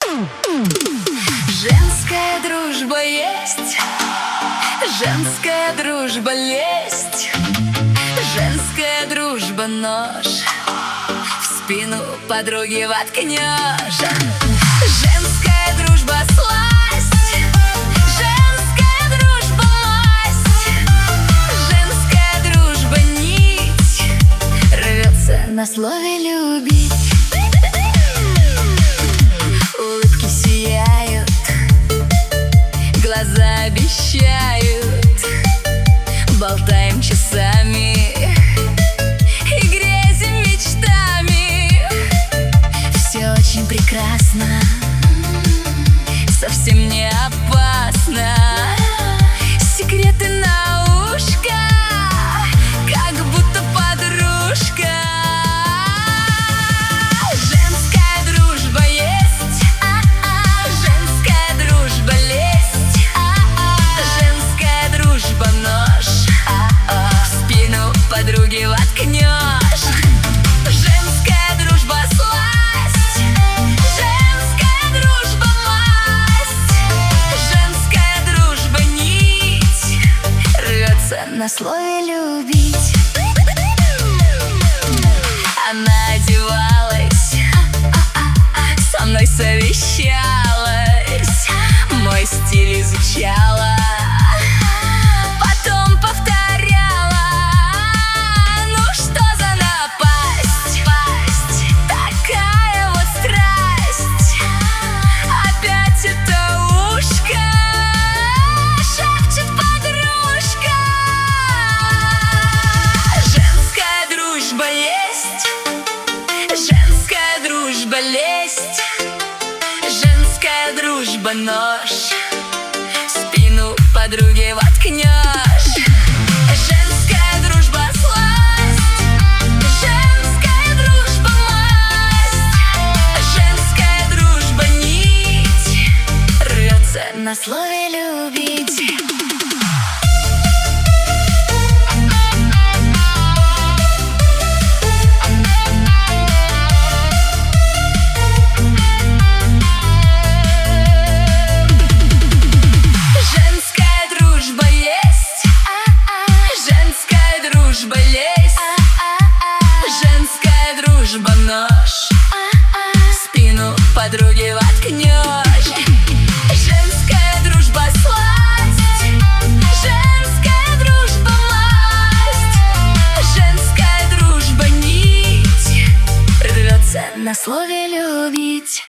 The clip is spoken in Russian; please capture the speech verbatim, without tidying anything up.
Женская дружба есть, женская дружба лесть, женская дружба нож в спину подруги воткнешь. Женская дружба сласть, женская дружба масть, женская дружба нить рвется на слове любить. Улыбки сияют, глаза обещают, болтаем часами и грезим мечтами. Все очень прекрасно, совсем не опасно. Секреты на ушко, как будто подружка. Женская дружба есть, а-а, женская дружба лесть, а-а, женская дружба нож, а-а, в спину подруги воткнешь. Женская дружба сласть, женская дружба масть, женская дружба нить рвется на слове любить. Она одевалась, со мной совещалась, мой стиль изучала, потом повторяла. Ну что за напасть, пасть, такая вот страсть, опять это ушко шепчет подружка. Женская дружба есть, женская дружба лесть, женская дружба нож в спину подруги воткнешь. Женская дружба сласть, женская дружба масть, женская дружба нить рвется на слове любить. Дружба нож в спину подруги